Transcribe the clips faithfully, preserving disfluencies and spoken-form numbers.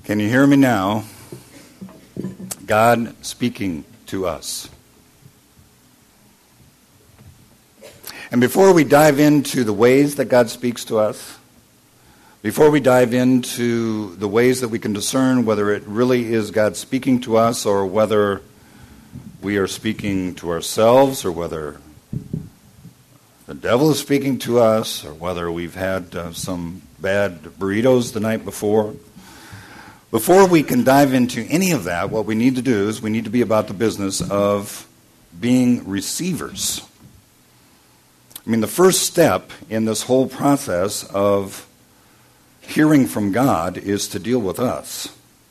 Can you hear me now? God speaking to us. And before we dive into the ways that God speaks to us, before we dive into the ways that we can discern whether it really is God speaking to us or whether we are speaking to ourselves or whether the devil is speaking to us or whether we've had uh, some bad burritos the night before, before we can dive into any of that, what we need to do is we need to be about the business of being receivers. I mean, the first step in this whole process of hearing from God is to deal with us.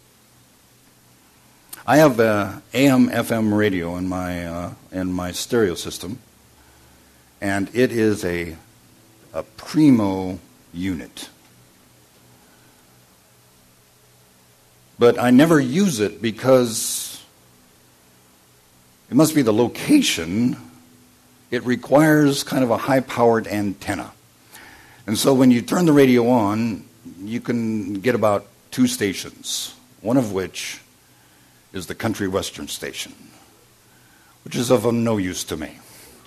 I have a A M F M radio in my uh, in my stereo system, and it is a a primo unit. But I never use it because it must be the location. It requires kind of a high-powered antenna. And so when you turn the radio on, you can get about two stations, one of which is the country western station, which is of no use to me.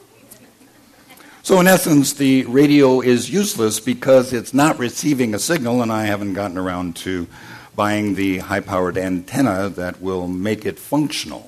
So in essence, the radio is useless because it's not receiving a signal, and I haven't gotten around to buying the high-powered antenna that will make it functional.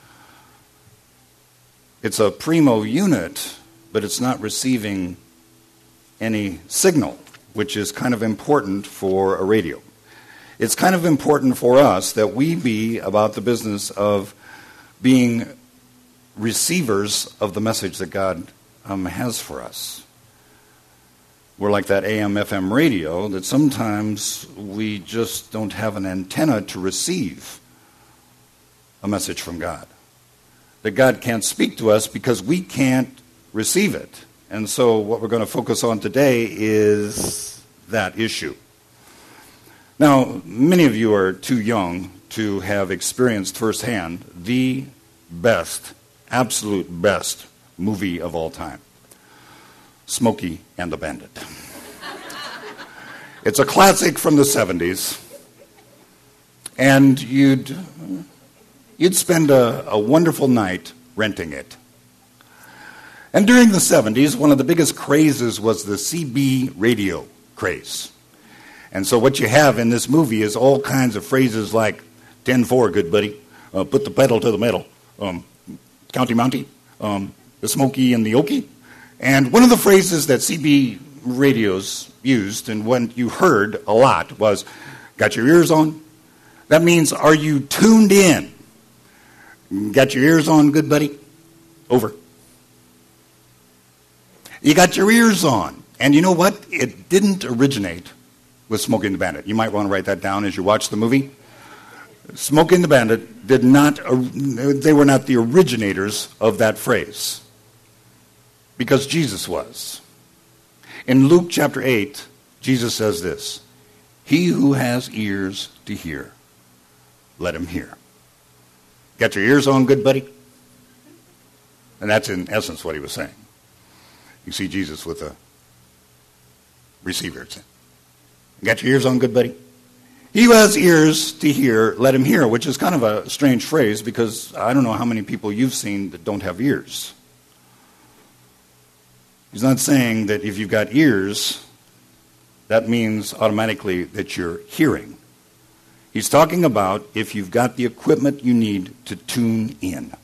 It's a primo unit, but it's not receiving any signal, which is kind of important for a radio. It's kind of important for us that we be about the business of being receivers of the message that God um, has for us. We're like that A M F M radio that sometimes we just don't have an antenna to receive a message from God. That God can't speak to us because we can't receive it. And so what we're going to focus on today is that issue. Now, many of you are too young to have experienced firsthand the best, absolute best movie of all time, Smokey and the Bandit. It's a classic from the seventies, and you'd you'd spend a, a wonderful night renting it. And during the seventies, one of the biggest crazes was the C B radio craze. And so what you have in this movie is all kinds of phrases like ten four, good buddy, uh, put the pedal to the metal, um, County Mountie, um, the Smokey and the Okie. And one of the phrases that C B radios used, and when you heard a lot, was, got your ears on? That means, are you tuned in? Got your ears on, good buddy? Over. You got your ears on. And you know what? It didn't originate with Smokey and the Bandit. You might want to write that down as you watch the movie. Smokey and the Bandit did not, they were not the originators of that phrase. Because Jesus was. In Luke chapter eight, Jesus says this, he who has ears to hear, let him hear. Got your ears on, good buddy? And that's in essence what he was saying. You see Jesus with a receiver. Got your ears on, good buddy? He who has ears to hear, let him hear, which is kind of a strange phrase because I don't know how many people you've seen that don't have ears. He's not saying that if you've got ears, that means automatically that you're hearing. He's talking about if you've got the equipment you need to tune in.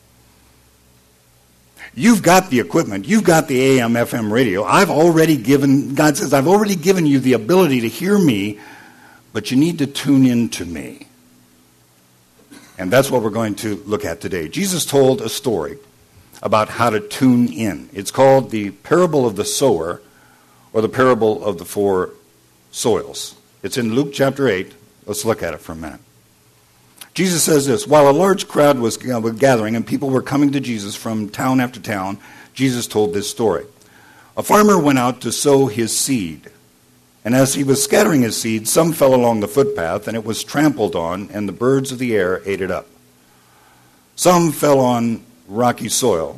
You've got the equipment. You've got the A M F M radio. I've already given, God says, I've already given you the ability to hear me, but you need to tune in to me. And that's what we're going to look at today. Jesus told a story about how to tune in. It's called the parable of the sower or the parable of the four soils. It's in Luke chapter eight. Let's look at it for a minute. Jesus says this, while a large crowd was gathering and people were coming to Jesus from town after town, Jesus told this story. A farmer went out to sow his seed. And as he was scattering his seed, some fell along the footpath, and it was trampled on, and the birds of the air ate it up. Some fell on rocky soil.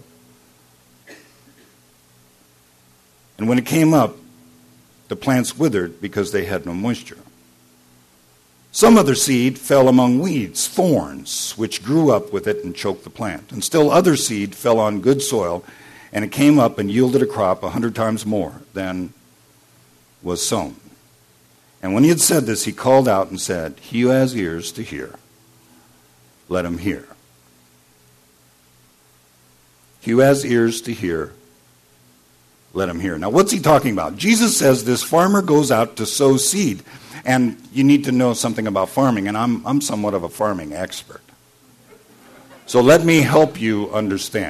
And when it came up, the plants withered because they had no moisture. Some other seed fell among weeds, thorns, which grew up with it and choked the plant. And still other seed fell on good soil, and it came up and yielded a crop a hundred times more than was sown. And when he had said this, he called out and said, "He who has ears to hear, let him hear." He who has ears to hear, let him hear. Now, what's he talking about? Jesus says this farmer goes out to sow seed. And you need to know something about farming, and I'm, I'm somewhat of a farming expert. So let me help you understand.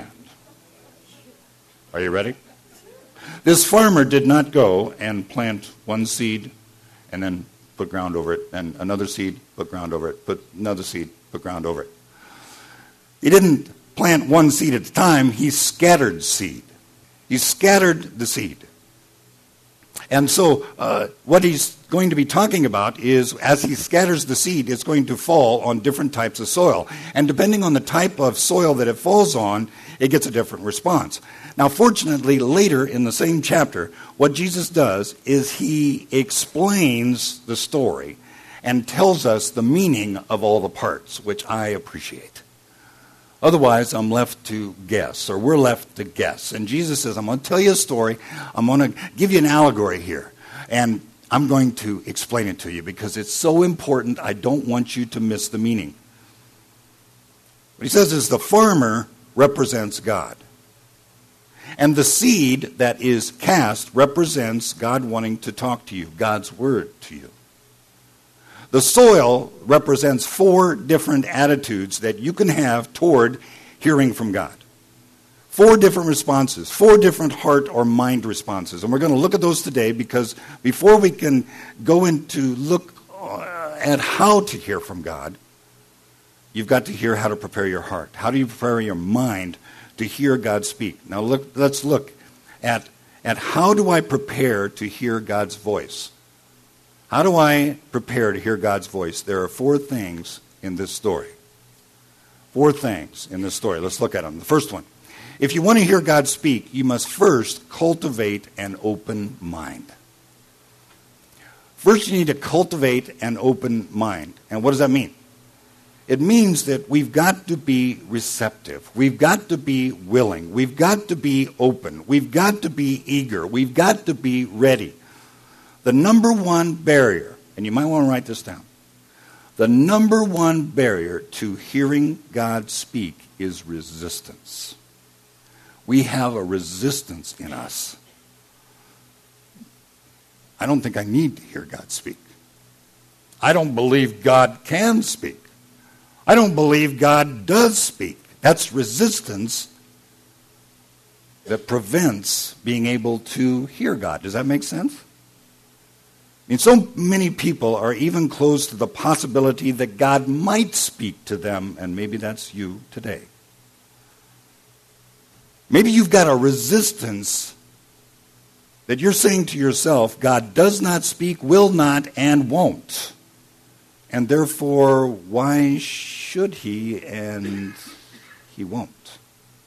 Are you ready? This farmer did not go and plant one seed and then put ground over it, and another seed, put ground over it, put another seed, put ground over it. He didn't plant one seed at a time, he scattered seed. He scattered the seed. And so uh, what he's going to be talking about is as he scatters the seed, it's going to fall on different types of soil. And depending on the type of soil that it falls on, it gets a different response. Now, fortunately, later in the same chapter, what Jesus does is he explains the story and tells us the meaning of all the parts, which I appreciate. Otherwise, I'm left to guess, or we're left to guess. And Jesus says, I'm going to tell you a story. I'm going to give you an allegory here. And I'm going to explain it to you because it's so important. I don't want you to miss the meaning. What he says is the farmer represents God. And the seed that is cast represents God wanting to talk to you, God's word to you. The soil represents four different attitudes that you can have toward hearing from God. Four different responses, four different heart or mind responses. And we're going to look at those today because before we can go into look at how to hear from God, you've got to hear how to prepare your heart. How do you prepare your mind to hear God speak? Now look, let's look at, at how do I prepare to hear God's voice? How do I prepare to hear God's voice? There are four things in this story. Four things in this story. Let's look at them. The first one. If you want to hear God speak, you must first cultivate an open mind. First, you need to cultivate an open mind. And what does that mean? It means that we've got to be receptive. We've got to be willing. We've got to be open. We've got to be eager. We've got to be ready. The number one barrier, and you might want to write this down, the number one barrier to hearing God speak is resistance. We have a resistance in us. I don't think I need to hear God speak. I don't believe God can speak. I don't believe God does speak. That's resistance that prevents being able to hear God. Does that make sense? I mean, so many people are even close to the possibility that God might speak to them, and maybe that's you today. Maybe you've got a resistance that you're saying to yourself, God does not speak, will not, and won't. And therefore, why should he and he won't?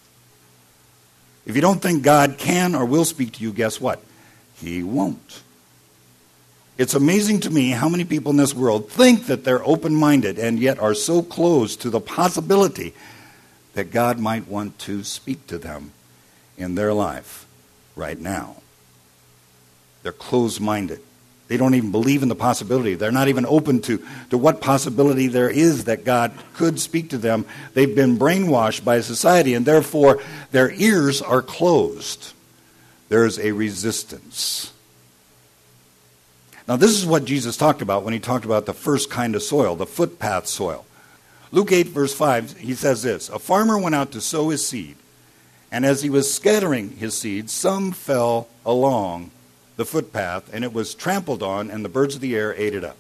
If you don't think God can or will speak to you, guess what? He won't. It's amazing to me how many people in this world think that they're open-minded and yet are so close to the possibility that God might want to speak to them in their life right now. They're closed-minded. They don't even believe in the possibility. They're not even open to, to what possibility there is that God could speak to them. They've been brainwashed by society, and therefore their ears are closed. There's a resistance. Now, this is what Jesus talked about when he talked about the first kind of soil, the footpath soil. Luke eight, verse five, he says this, a farmer went out to sow his seed, and as he was scattering his seed, some fell along the footpath, and it was trampled on, and the birds of the air ate it up.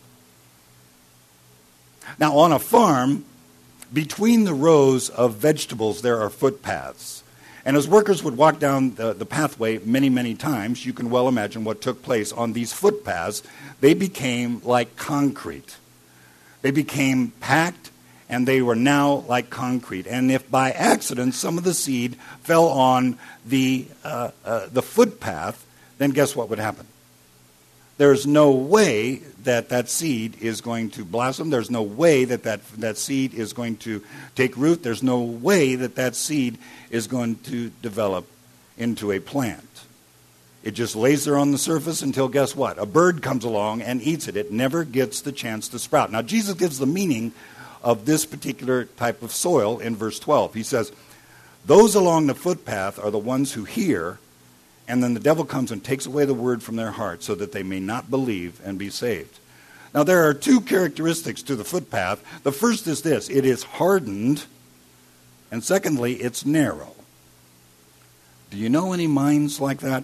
Now, on a farm, between the rows of vegetables, there are footpaths. And as workers would walk down the, the pathway many, many times, you can well imagine what took place on these footpaths. They became like concrete. They became packed, and they were now like concrete. And if by accident some of the seed fell on the, uh, uh, the footpath, then guess what would happen? there's no way that that seed is going to blossom. There's no way that that, that seed is going to take root. There's no way that that seed is going to develop into a plant. It just lays there on the surface until, guess what? A bird comes along and eats it. It never gets the chance to sprout. Now, Jesus gives the meaning of this particular type of soil in verse twelve. He says, those along the footpath are the ones who hear, and then the devil comes and takes away the word from their heart so that they may not believe and be saved. Now, there are two characteristics to the footpath. The first is this: it is hardened, and secondly, it's narrow. Do you know any minds like that?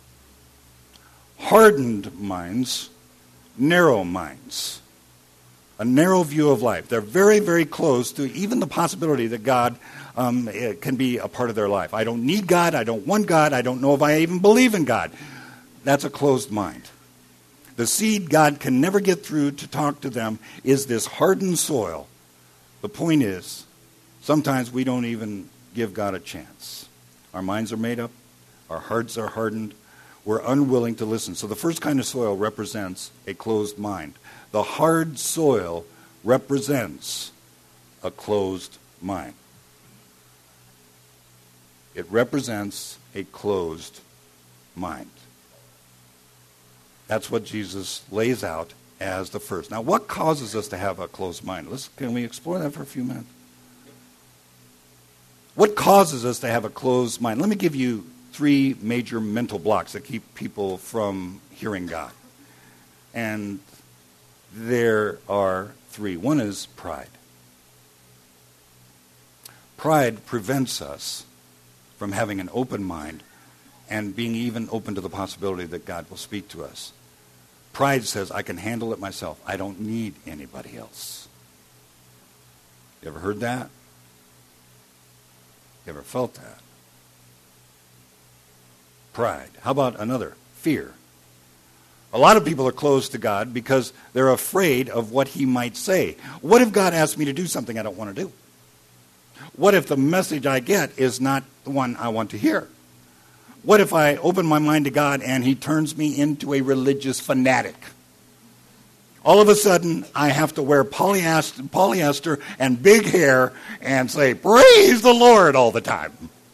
Hardened minds, narrow minds. A narrow view of life. They're very, very close to even the possibility that God um, can be a part of their life. I don't need God. I don't want God. I don't know if I even believe in God. That's a closed mind. The seed God can never get through to talk to them is this hardened soil. The point is, sometimes we don't even give God a chance. Our minds are made up. Our hearts are hardened. We're unwilling to listen. So the first kind of soil represents a closed mind. The hard soil represents a closed mind. It represents a closed mind. That's what Jesus lays out as the first. Now, what causes us to have a closed mind? Let's, can we explore that for a few minutes? What causes us to have a closed mind? Let me give you three major mental blocks that keep people from hearing God. And there are three. One is pride. Pride prevents us from having an open mind and being even open to the possibility that God will speak to us. Pride says, I can handle it myself. I don't need anybody else. You ever heard that? You ever felt that? Pride. How about another? Fear. A lot of people are closed to God because they're afraid of what he might say. What if God asks me to do something I don't want to do? What if the message I get is not the one I want to hear? What if I open my mind to God and he turns me into a religious fanatic? All of a sudden, I have to wear polyester, polyester and big hair and say, praise the Lord all the time.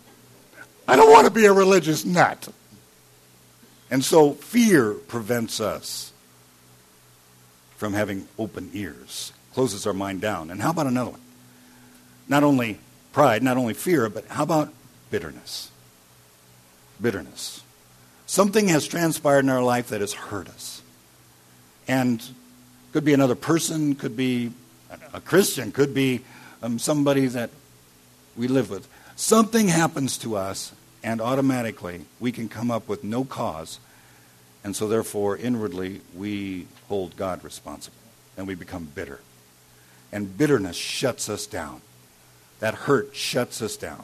I don't want to be a religious nut. And so fear prevents us from having open ears, closes our mind down. And how about another one? Not only pride, not only fear, but how about bitterness? Bitterness. Something has transpired in our life that has hurt us. And could be another person, could be a Christian, could be um, somebody that we live with. Something happens to us, and automatically we can come up with no cause, and so therefore inwardly we hold God responsible, and we become bitter. And bitterness shuts us down. That hurt shuts us down.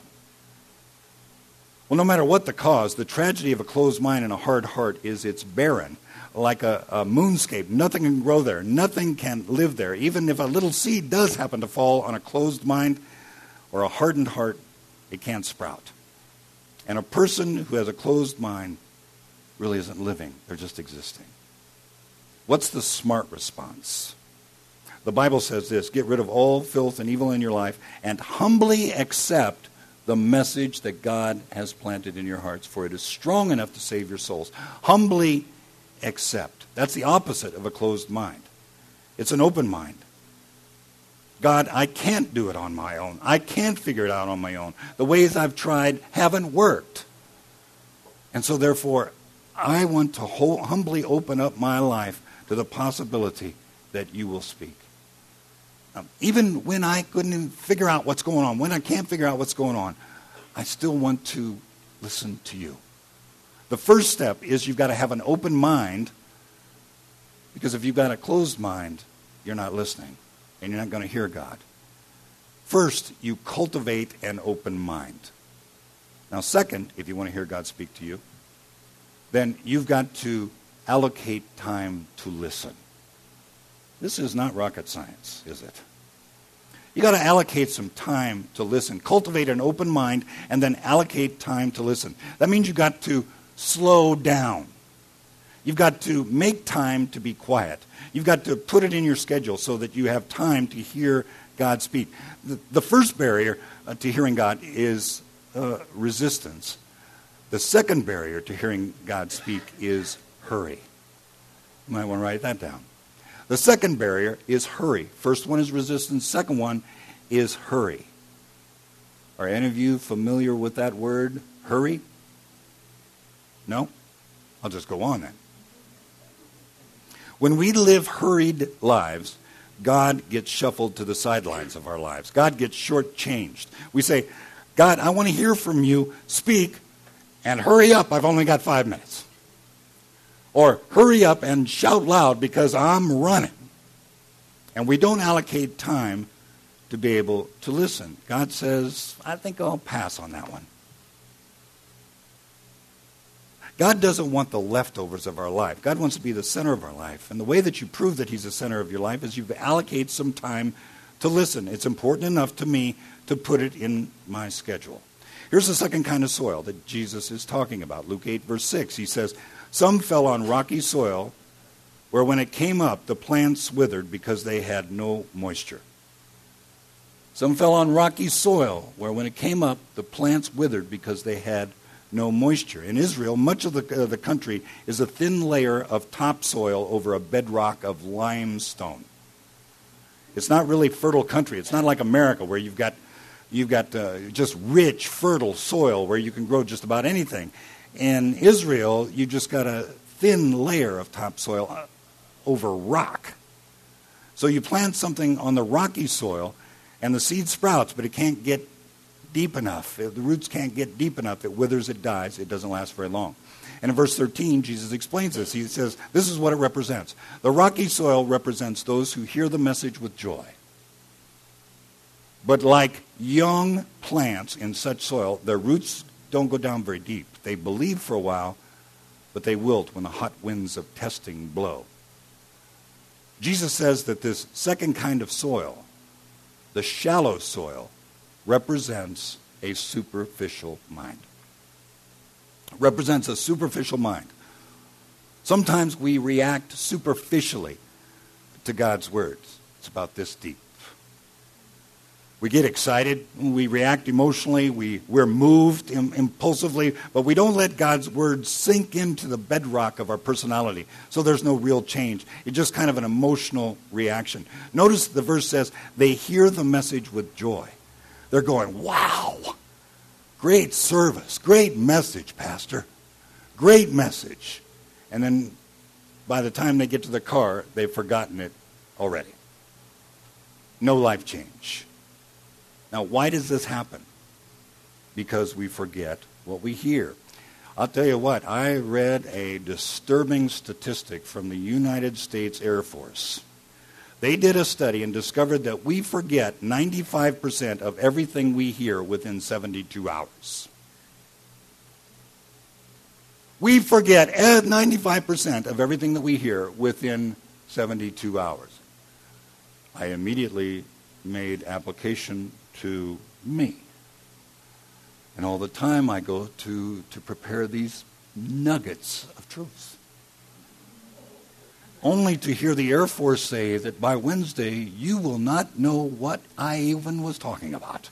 Well, no matter what the cause, the tragedy of a closed mind and a hard heart is it's barren, like a, a moonscape. Nothing can grow there. Nothing can live there. Even if a little seed does happen to fall on a closed mind or a hardened heart, it can't sprout. And a person who has a closed mind really isn't living. They're just existing. What's the smart response? The Bible says this: get rid of all filth and evil in your life and humbly accept the message that God has planted in your hearts, for it is strong enough to save your souls. Humbly accept. That's the opposite of a closed mind. It's an open mind. God, I can't do it on my own. I can't figure it out on my own. The ways I've tried haven't worked. And so therefore, I want to humbly open up my life to the possibility that you will speak. Um, even when I couldn't even figure out what's going on, when I can't figure out what's going on, I still want to listen to you. The first step is you've got to have an open mind, because if you've got a closed mind, you're not listening, and you're not going to hear God. First, you cultivate an open mind. Now, second, if you want to hear God speak to you, then you've got to allocate time to listen. This is not rocket science, is it? You've got to allocate some time to listen. Cultivate an open mind and then allocate time to listen. That means you've got to slow down. You've got to make time to be quiet. You've got to put it in your schedule so that you have time to hear God speak. The, the first barrier uh, to hearing God is uh, resistance. The second barrier to hearing God speak is hurry. You might want to write that down. The second barrier is hurry. First one is resistance. Second one is hurry. Are any of you familiar with that word, hurry? No? I'll just go on then. When we live hurried lives, God gets shuffled to the sidelines of our lives. God gets shortchanged. We say, God, I want to hear from you. Speak, and hurry up. I've only got five minutes. Or hurry up and shout loud because I'm running. And we don't allocate time to be able to listen. God says, I think I'll pass on that one. God doesn't want the leftovers of our life. God wants to be the center of our life. And the way that you prove that he's the center of your life is you allocate some time to listen. It's important enough to me to put it in my schedule. Here's the second kind of soil that Jesus is talking about. Luke eight, verse six, he says, some fell on rocky soil where when it came up, the plants withered because they had no moisture. Some fell on rocky soil where when it came up, the plants withered because they had no moisture. In Israel, much of the, uh, the country is a thin layer of topsoil over a bedrock of limestone. It's not really fertile country. It's not like America where you've got, you've got uh, just rich, fertile soil where you can grow just about anything. In Israel, you just got a thin layer of topsoil over rock. So you plant something on the rocky soil, and the seed sprouts, but it can't get deep enough. The roots can't get deep enough. It withers, it dies. It doesn't last very long. And in verse thirteen, Jesus explains this. He says, this is what it represents. The rocky soil represents those who hear the message with joy. But like young plants in such soil, their roots don't go down very deep. They believe for a while, but they wilt when the hot winds of testing blow. Jesus says that this second kind of soil, the shallow soil, represents a superficial mind. Represents a superficial mind. Sometimes we react superficially to God's words. It's about this deep. We get excited, we react emotionally, we, we're moved im- impulsively, but we don't let God's words sink into the bedrock of our personality. So there's no real change. It's just kind of an emotional reaction. Notice the verse says, they hear the message with joy. They're going, wow, great service, great message, Pastor, great message. And then by the time they get to the car, they've forgotten it already. No life change. Now, why does this happen? Because we forget what we hear. I'll tell you what, I read a disturbing statistic from the United States Air Force. They did a study and discovered that we forget ninety-five percent of everything we hear within seventy-two hours. We forget ninety-five percent of everything that we hear within seventy-two hours. I immediately made application to me. And all the time I go to, to prepare these nuggets of truth. Only to hear the Air Force say that by Wednesday you will not know what I even was talking about.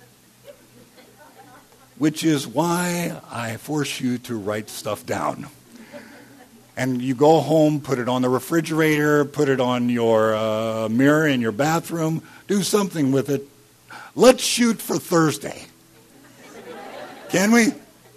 Which is why I force you to write stuff down. And you go home, put it on the refrigerator, put it on your uh, mirror in your bathroom, do something with it. Let's shoot for Thursday. Can we?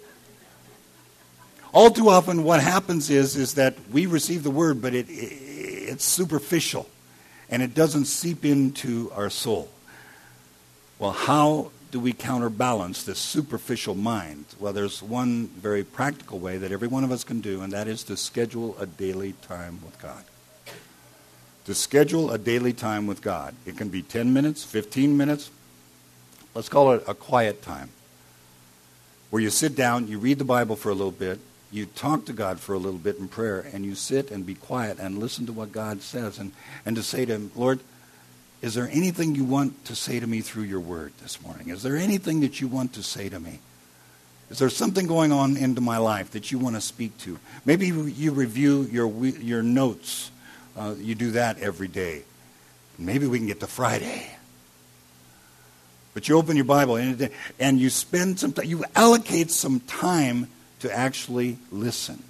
All too often what happens is, is that we receive the word, but it, it it's superficial, and it doesn't seep into our soul. Well, how do we counterbalance this superficial mind? Well, there's one very practical way that every one of us can do, and that is to schedule a daily time with God. To schedule a daily time with God. It can be ten minutes, fifteen minutes. Let's call it a quiet time, where you sit down, you read the Bible for a little bit, you talk to God for a little bit in prayer, and you sit and be quiet and listen to what God says, and, and to say to him, Lord, is there anything you want to say to me through your word this morning? Is there anything that you want to say to me? Is there something going on into my life that you want to speak to? Maybe you review your your notes. Uh, you do that every day. Maybe we can get to Friday. But you open your Bible and, and you spend some time, you allocate some time to actually listen.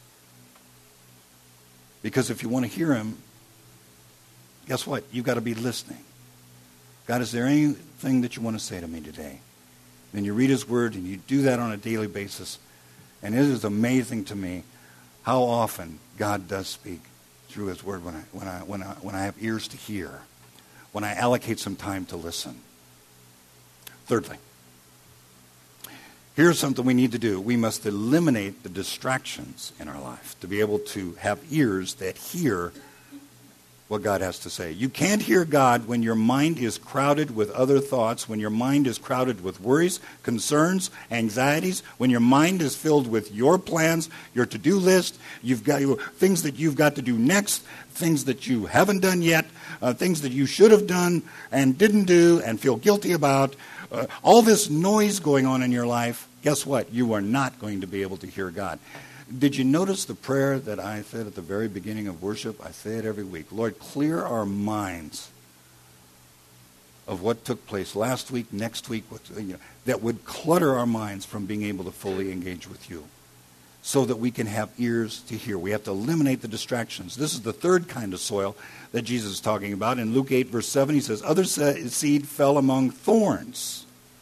Because if you want to hear him, guess what? You've got to be listening. God, is there anything that you want to say to me today? Then you read his word, and you do that on a daily basis. And it is amazing to me how often God does speak through his word when I, when I, when I, when I have ears to hear, when I allocate some time to listen. Thirdly, here's something we need to do. We must eliminate the distractions in our life to be able to have ears that hear what God has to say. You can't hear God when your mind is crowded with other thoughts, when your mind is crowded with worries, concerns, anxieties, when your mind is filled with your plans, your to-do list, you've got your, things that you've got to do next, things that you haven't done yet, uh, things that you should have done and didn't do and feel guilty about. Uh, all this noise going on in your life, guess what? You are not going to be able to hear God. Did you notice the prayer that I said at the very beginning of worship? I say it every week. Lord, clear our minds of what took place last week, next week, what, you know, that would clutter our minds from being able to fully engage with you so that we can have ears to hear. We have to eliminate the distractions. This is the third kind of soil that Jesus is talking about. In Luke eight, verse seven, he says, other seed fell among thorns.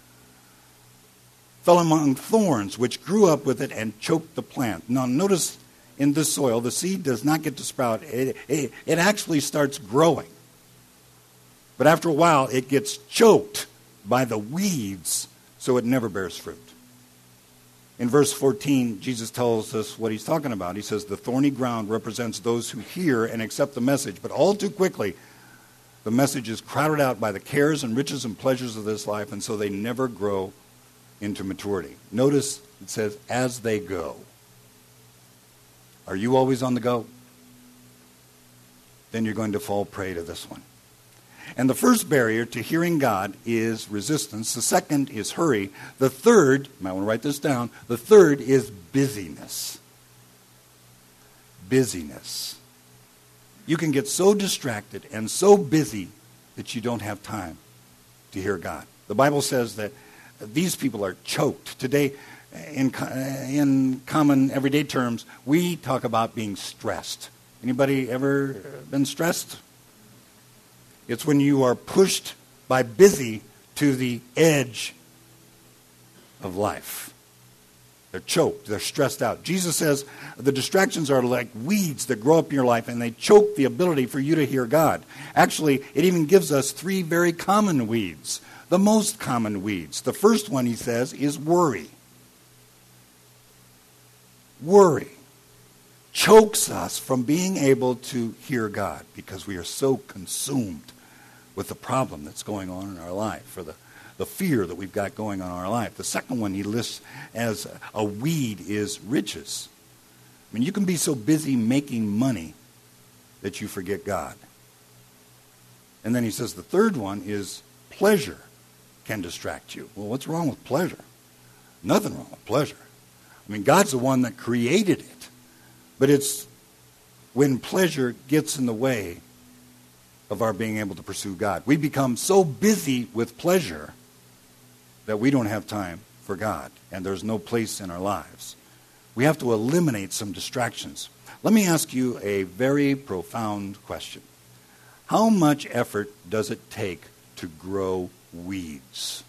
Fell among thorns, which grew up with it and choked the plant. Now, notice in this soil, the seed does not get to sprout. It, it, it actually starts growing. But after a while, it gets choked by the weeds, so it never bears fruit. In verse fourteen, Jesus tells us what he's talking about. He says, the thorny ground represents those who hear and accept the message, but all too quickly, the message is crowded out by the cares and riches and pleasures of this life, and so they never grow into maturity. Notice it says, as they go. Are you always on the go? Then you're going to fall prey to this one. And the first barrier to hearing God is resistance. The second is hurry. The third, you might want to write this down, the third is busyness. Busyness. You can get so distracted and so busy that you don't have time to hear God. The Bible says that these people are choked. Today, in, in common everyday terms, we talk about being stressed. Anybody ever been stressed? It's when you are pushed by busy to the edge of life. They're choked. They're stressed out. Jesus says the distractions are like weeds that grow up in your life, and they choke the ability for you to hear God. Actually, it even gives us three very common weeds. The most common weeds. The first one, he says, is worry. Worry chokes us from being able to hear God because we are so consumed with the problem that's going on in our life, or the, the fear that we've got going on in our life. The second one he lists as a weed is riches. I mean, you can be so busy making money that you forget God. And then he says the third one is pleasure can distract you. Well, what's wrong with pleasure? Nothing wrong with pleasure. I mean, God's the one that created it. But it's when pleasure gets in the way of our being able to pursue God. We become so busy with pleasure that we don't have time for God, and there's no place in our lives. We have to eliminate some distractions. Let me ask you a very profound question. How much effort does it take to grow weeds?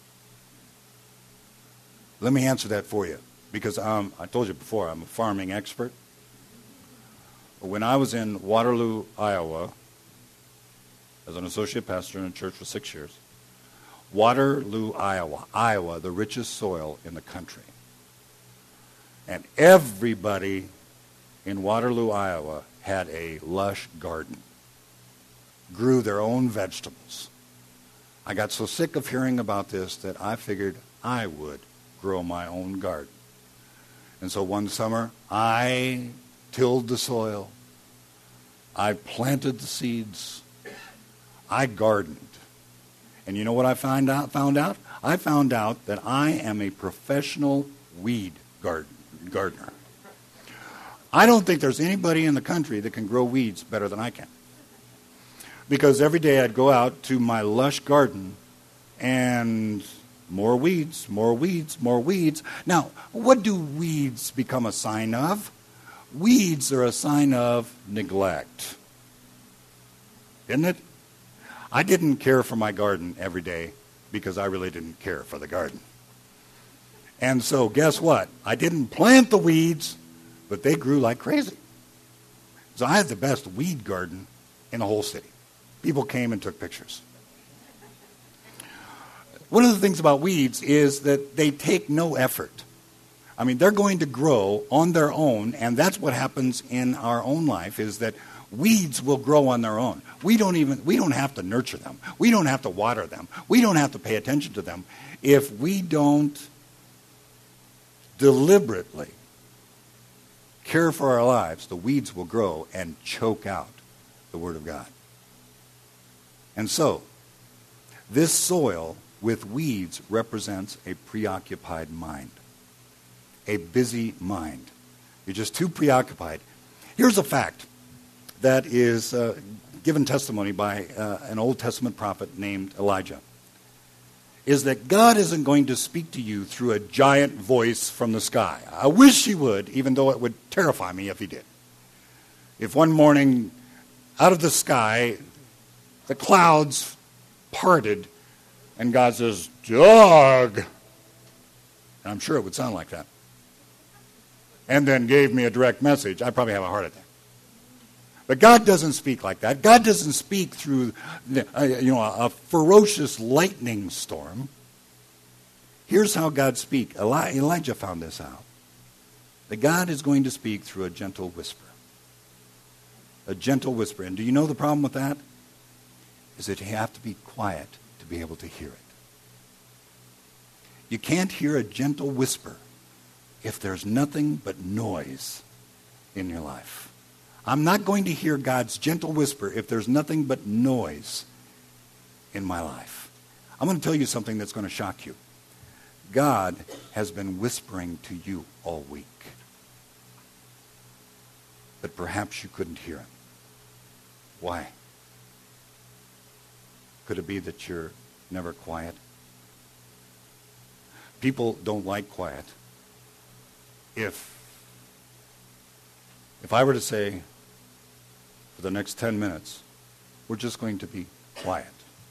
Let me answer that for you, because um, I told you before, I'm a farming expert. When I was in Waterloo, Iowa, as an associate pastor in a church for six years, Waterloo, Iowa, Iowa, the richest soil in the country. And everybody in Waterloo, Iowa had a lush garden, grew their own vegetables. I got so sick of hearing about this that I figured I would grow my own garden. And so one summer, I tilled the soil. I planted the seeds. I gardened. And you know what I found out? Found out? I found out that I am a professional weed garden, gardener. I don't think there's anybody in the country that can grow weeds better than I can. Because every day I'd go out to my lush garden and more weeds, more weeds, more weeds. Now, what do weeds become a sign of? Weeds are a sign of neglect. Isn't it? I didn't care for my garden every day because I really didn't care for the garden. And so guess what? I didn't plant the weeds, but they grew like crazy. So I had the best weed garden in the whole city. People came and took pictures. One of the things about weeds is that they take no effort. I mean, they're going to grow on their own, and that's what happens in our own life, is that weeds will grow on their own. We don't even we don't have to nurture them. We don't have to water them. We don't have to pay attention to them. If we don't deliberately care for our lives, the weeds will grow and choke out the Word of God. And so, this soil with weeds represents a preoccupied mind, a busy mind. You're just too preoccupied. Here's a fact that is uh, given testimony by uh, an Old Testament prophet named Elijah, is that God isn't going to speak to you through a giant voice from the sky. I wish he would, even though it would terrify me if he did. If one morning, out of the sky, the clouds parted, and God says, "Doug," and I'm sure it would sound like that, and then gave me a direct message, I'd probably have a heart attack. But God doesn't speak like that. God doesn't speak through uh, you know, a, a ferocious lightning storm. Here's how God speaks. Eli- Elijah found this out. That God is going to speak through a gentle whisper. A gentle whisper. And do you know the problem with that? Is that you have to be quiet to be able to hear it. You can't hear a gentle whisper if there's nothing but noise in your life. I'm not going to hear God's gentle whisper if there's nothing but noise in my life. I'm going to tell you something that's going to shock you. God has been whispering to you all week. But perhaps you couldn't hear him. Why? Could it be that you're never quiet? People don't like quiet. If, if I were to say, for the next ten minutes, we're just going to be quiet,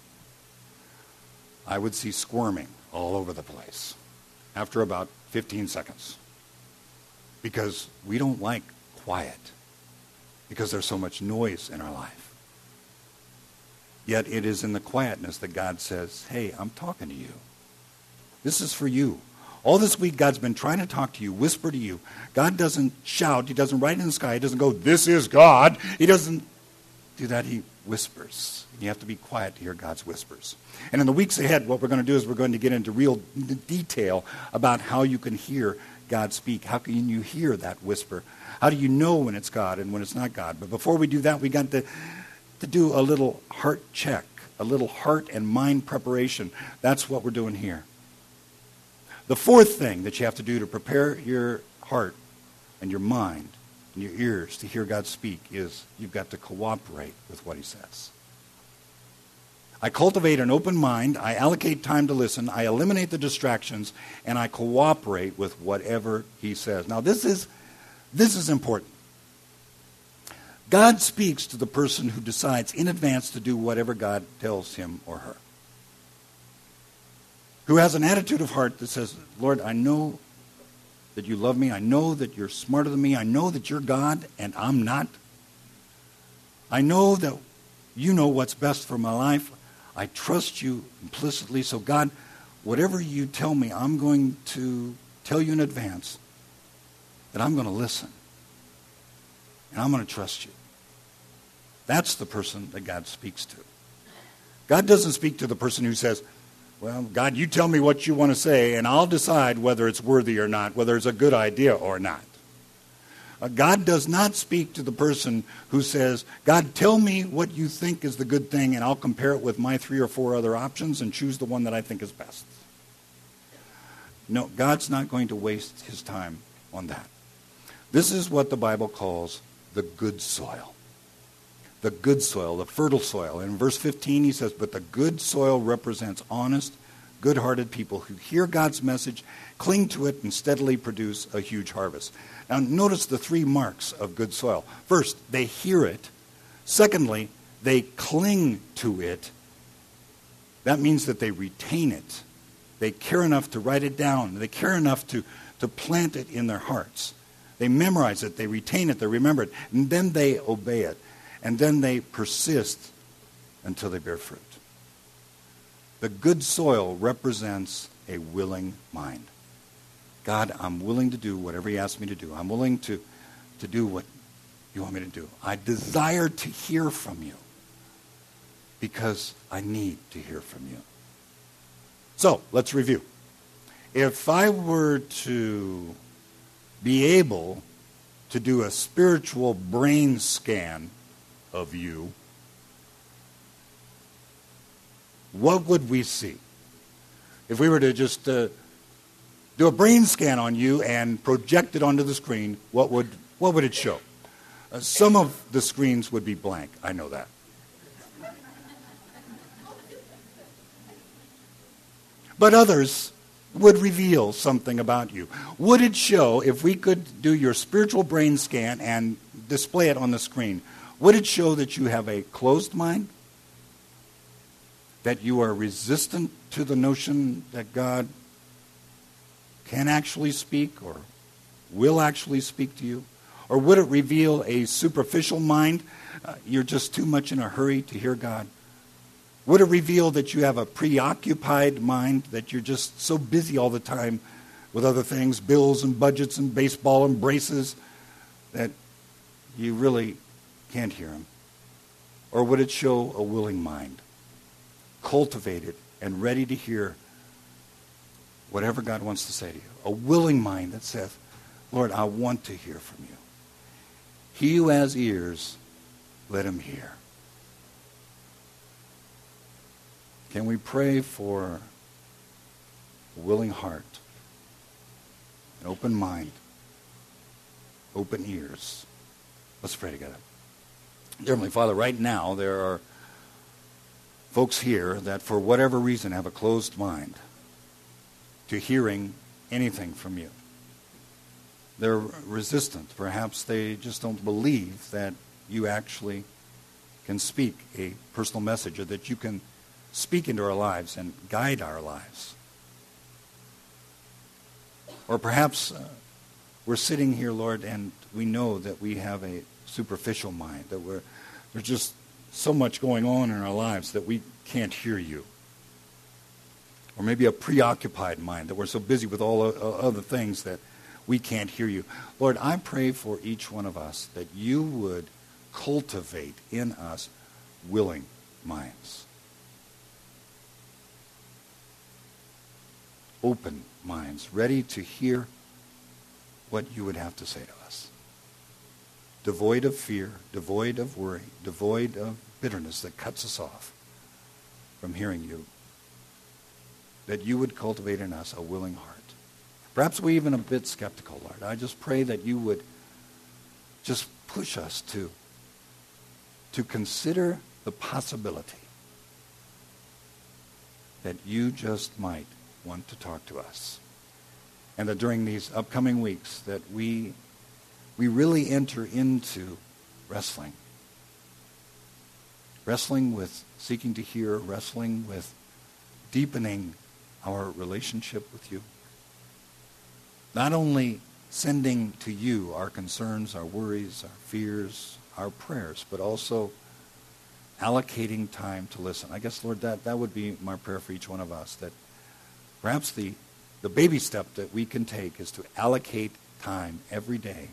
I would see squirming all over the place after about fifteen seconds. Because we don't like quiet, because there's so much noise in our life. Yet it is in the quietness that God says, "Hey, I'm talking to you. This is for you." All this week, God's been trying to talk to you, whisper to you. God doesn't shout. He doesn't write in the sky. He doesn't go, "This is God." He doesn't do that. He whispers. You have to be quiet to hear God's whispers. And in the weeks ahead, what we're going to do is we're going to get into real detail about how you can hear God speak. How can you hear that whisper? How do you know when it's God and when it's not God? But before we do that, we got to, to do a little heart check, a little heart and mind preparation. That's what we're doing here. The fourth thing that you have to do to prepare your heart and your mind and your ears to hear God speak is you've got to cooperate with what he says. I cultivate an open mind, I allocate time to listen, I eliminate the distractions, and I cooperate with whatever he says. Now this is, this is important. God speaks to the person who decides in advance to do whatever God tells him or her. Who has an attitude of heart that says, "Lord, I know that you love me. I know that you're smarter than me. I know that you're God and I'm not. I know that you know what's best for my life. I trust you implicitly. So God, whatever you tell me, I'm going to tell you in advance that I'm going to listen. And I'm going to trust you." That's the person that God speaks to. God doesn't speak to the person who says, "Well, God, you tell me what you want to say, and I'll decide whether it's worthy or not, whether it's a good idea or not." Uh, God does not speak to the person who says, "God, tell me what you think is the good thing, and I'll compare it with my three or four other options and choose the one that I think is best." No, God's not going to waste his time on that. This is what the Bible calls the good soil. The good soil, the fertile soil. In verse fifteen he says, but the good soil represents honest, good-hearted people who hear God's message, cling to it, and steadily produce a huge harvest. Now notice the three marks of good soil. First, they hear it. Secondly, they cling to it. That means that they retain it. They care enough to write it down. They care enough to, to plant it in their hearts. They memorize it. They retain it. They remember it. And then they obey it. And then they persist until they bear fruit. The good soil represents a willing mind. God, I'm willing to do whatever you ask me to do. I'm willing to, to do what you want me to do. I desire to hear from you because I need to hear from you. So, let's review. If I were to be able to do a spiritual brain scan of you, what would we see? If we were to just uh, do a brain scan on you and project it onto the screen, what would what would it show? Uh, some of the screens would be blank. I know that. But others would reveal something about you. Would it show, if we could do your spiritual brain scan and display it on the screen, would it show that you have a closed mind? That you are resistant to the notion that God can actually speak or will actually speak to you? Or would it reveal a superficial mind? Uh, you're just too much in a hurry to hear God. Would it reveal that you have a preoccupied mind, that you're just so busy all the time with other things, bills and budgets and baseball and braces, that you really can't hear him? Or would it show a willing mind, cultivated and ready to hear whatever God wants to say to you? A willing mind that says, Lord, I want to hear from you. He who has ears, let him hear. Can we pray for a willing heart, an open mind, open ears? Let's pray together. Dear Heavenly Father, right now there are folks here that for whatever reason have a closed mind to hearing anything from you. They're resistant. Perhaps they just don't believe that you actually can speak a personal message, or that you can speak into our lives and guide our lives. Or perhaps uh, we're sitting here, Lord, and we know that we have a superficial mind, that we're there's just so much going on in our lives that we can't hear you. Or maybe a preoccupied mind, that we're so busy with all other things that we can't hear you. Lord, I pray for each one of us that you would cultivate in us willing minds. Open minds, ready to hear what you would have to say to us. Devoid of fear, devoid of worry, devoid of bitterness that cuts us off from hearing you. That you would cultivate in us a willing heart. Perhaps we even a bit skeptical, Lord. I just pray that you would just push us to, to consider the possibility that you just might want to talk to us. And that during these upcoming weeks that we we really enter into wrestling. Wrestling with seeking to hear, wrestling with deepening our relationship with you. Not only sending to you our concerns, our worries, our fears, our prayers, but also allocating time to listen. I guess, Lord, that, that would be my prayer for each one of us, that perhaps the, the baby step that we can take is to allocate time every day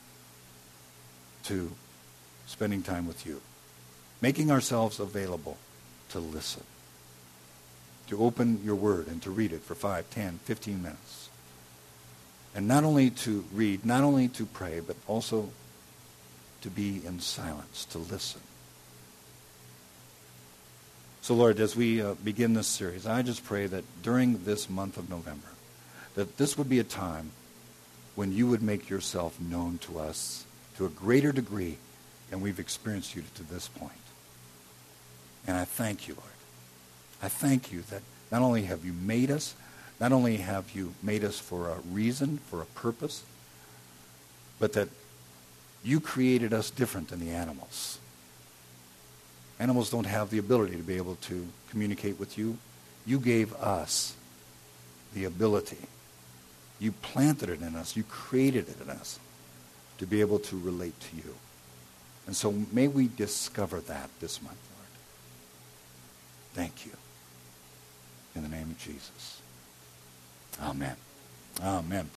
to spending time with you, making ourselves available to listen, to open your word and to read it for five, ten, fifteen minutes. And not only to read, not only to pray, but also to be in silence, to listen. So, Lord, as we uh, begin this series, I just pray that during this month of November, that this would be a time when you would make yourself known to us to a greater degree than we've experienced you to this point. And I thank you, Lord. I thank you that not only have you made us, not only have you made us for a reason, for a purpose, but that you created us different than the animals. Animals don't have the ability to be able to communicate with you. You gave us the ability. You planted it in us. You created it in us to be able to relate to you. And so may we discover that this month, Lord. Thank you. In the name of Jesus. Amen. Amen.